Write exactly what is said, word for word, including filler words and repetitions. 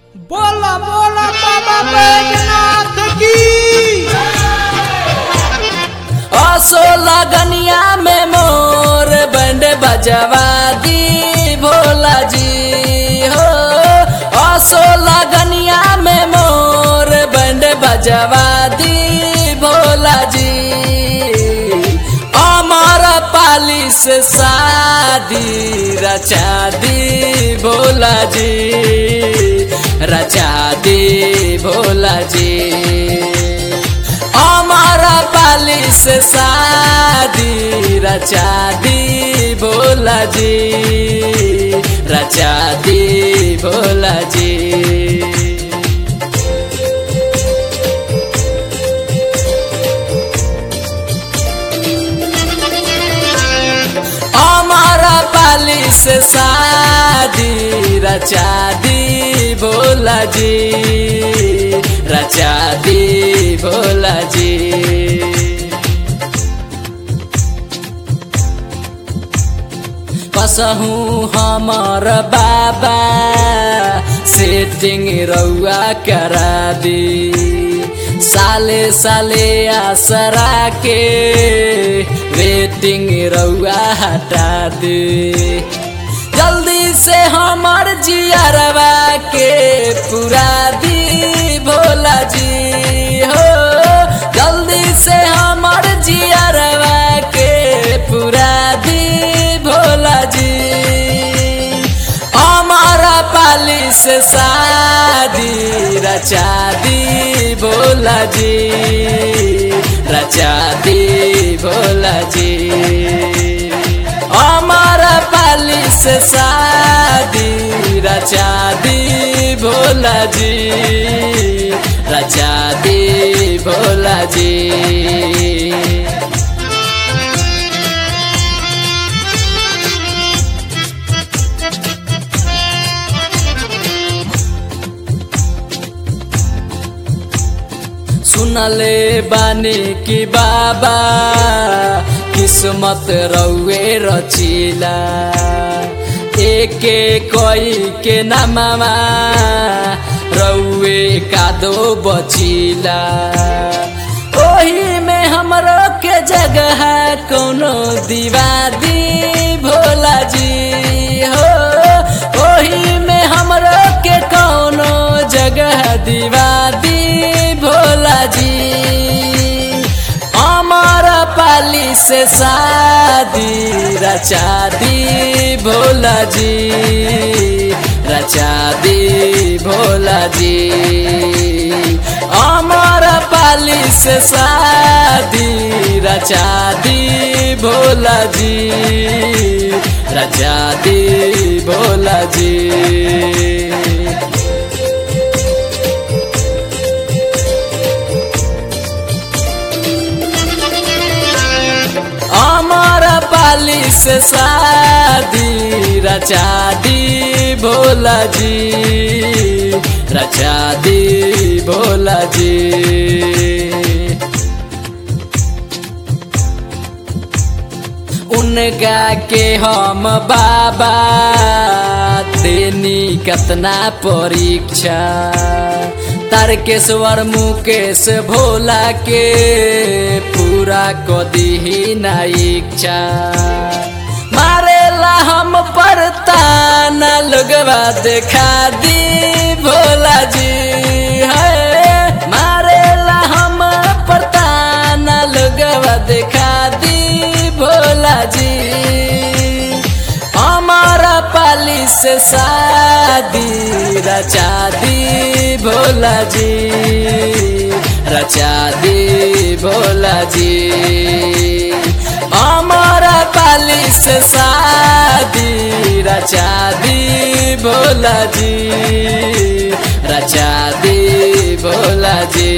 बोला बोला बाबा बैजनाथ की। असो लगनिया में मोर बैंड बजवा दी भोला जी हो। असो लगनिया में मोर बैंड बजवा दी भोला जी। अमर पाली से शादी रचा दी भोला जी, रचा दी भोला जी। अमर पाली से शादी रचा दी भोला जी, रचा दी भोला जी। अमर पाली से शादी रचा दी भोला जी, रचा दी भोला जी। कसहू हमर बाबा सेटिंग रउआ करा दी। साले साले आसरा के वेटिंग रउआ हटा दे। जल्दी से हमर जियरवा के पूरा दी भोला जी हो। जल्दी से हमर जियरवा के पूरा दी भोला जी। अमर पाली से शादी रचा दी भोला जी, रचा दी भोला जी। अमर पाली से शादी रचा दी भोला जी, रचा दी भोला जी। सुनले बानी की बाबा किस्मत रउए रचिला। एके कोई के नामा रउए का दो बचिला। ओही में हमरो के जगह कोनो दीवा दी भोला जी हो। ओही में हमरो के कोनो जगह दीवा दी भोला जी। अमर पाली से शादी रचा दी भोला जी, रचा दी भोला जी। अमर पाली से शादी रचा दी भोला जी, रचा दी भोला जी। अमर पाली से शादी रचा दी भोला जी, रचा दी भोला जी। उनका के हम बाबा देनी कतना परीक्षा। तारकेश्वर मुकेश भोला के पूरा को दी ना इच्छा। मारेला हम पर ताना लोगवा देखा दी भोला जी है। मारेला हम पर ताना लोगवा देखा दी भोला जी। अमर पाली से शादी रचा दी भोला जी, रचा दी भोला जी। अमर पाली से शादी रचा दी भोला जी, रचा दी भोला जी।